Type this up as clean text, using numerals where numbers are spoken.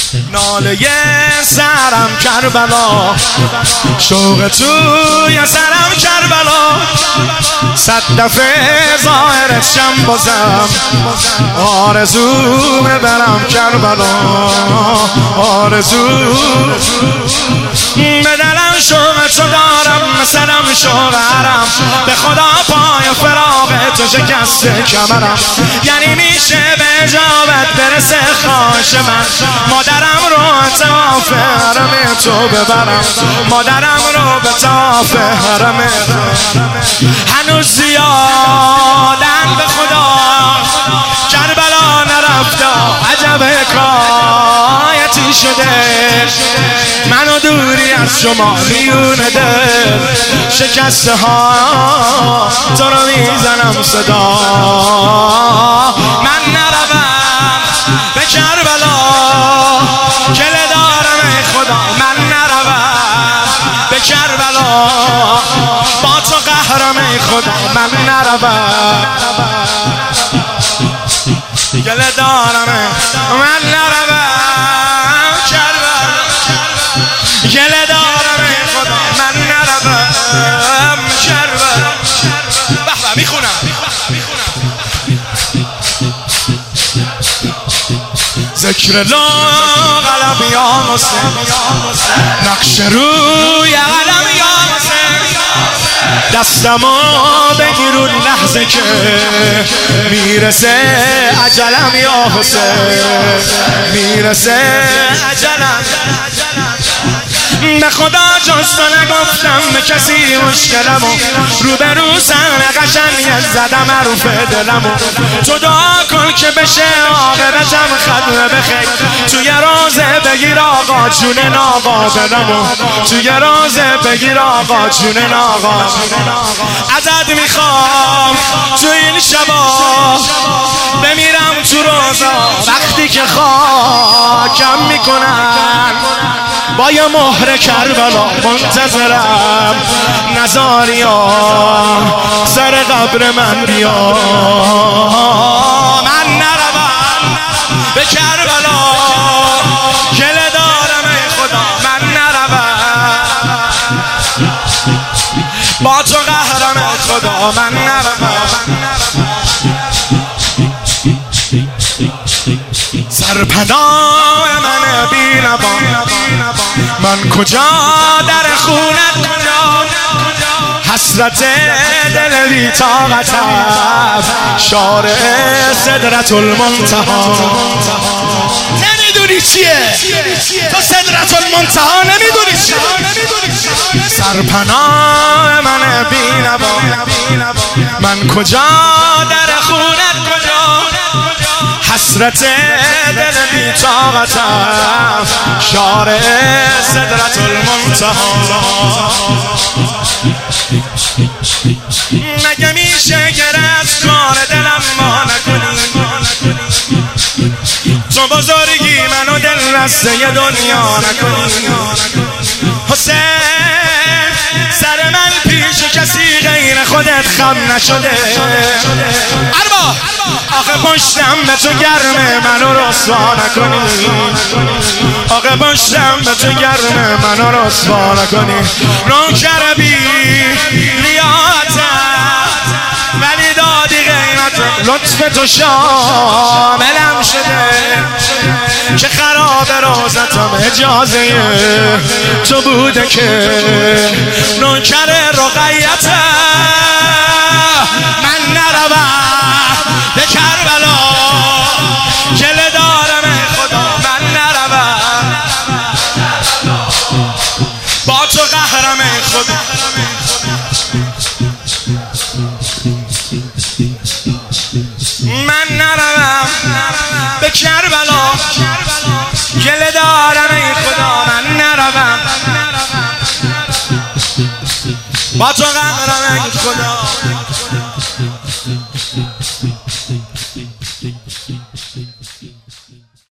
ناله سرم کربلا، شوق توی سرم کربلا، 100 دفعه ظاهرت شم بازم، آرزو برم کربلا، آرزو به دلم شوق تو دارم، مثلم شوق حرم، به خدا پای فراق تو شکسته کمرم، یعنی میشه به اجابت برسه خواهش من، مادرم رو طواف حرم تو ببرم، مادرم رو به طواف حرم، هنوز زیادن به خدا کربلا نرفته، عجب حکایتی شده، منو دوری از شما میون دل، شکسته ها تو رو میزنم صدا، من نروم به کربلا گله دارم ای خدا، من نروم به کربلا با تو قهرم ای خدا، من نروم گله دارم من نروم کربلا گله دارم ای خدا، من نروم کربلا. به به میخونم ذکر لا قلم یا حسین، نقش روی قلم یا حسین، دستمو بگیرون لحظه که میرسه اجلم یا حسین، میرسه اجلم، به خدا جز تو نگفتم به کسی مشکلمو، روبرو سر قشنگ زدم عروف دلمو، تو دعا کن که بشه عاقبتم ختم بخیر، توی رازه بگیر آقا جون ناقا دلمو، توی رازه بگیر آقا جون ناقا، ازت میخوام تو این شبا بمیرم تو روزا، وقتی که خاکم میکنن با یه مهر کربلا، منتظرم نزاریا سر قبر من بیا، من نروم به کربلا گله دارم ای خدا، من نروم با تو قهرم ای خدا، من نروم سرپناه من بینوان، من کجا در خونت کجا، حسرت دل بی طاقتم، شارع سدرت المنتهی، نمیدونی چیه تو سدرت المنتهی، نمیدونی چیه، سرپناه من بینوان، من کجا در خونت کجا، حسرت دل بی طاقتم، شارع سدرت المنتهی، مگه میشه که از کار دلم ما نکنی، تو بزرگی منو دل رسته دنیا نکنی، حسین سر من پیش کسی غیر خودت خم نشده، اربا آخه پشتم به تو گرمه منو رسوا نکنی، آخه پشتم به تو گرمه منو رسوا نکنی، نوکر بی لیاقتم ولی دادی قیمت، لطف تو شاملم شده که خراب روزتم اجازه تو بوده که نوکر رقیتم، من نروم به کربلا گله دارم ای خدا، من نروم با تو قهرم ای خدا، من نروم به کربلا گله دارم ای خدا، من نروم با تو قهرم ای خدا.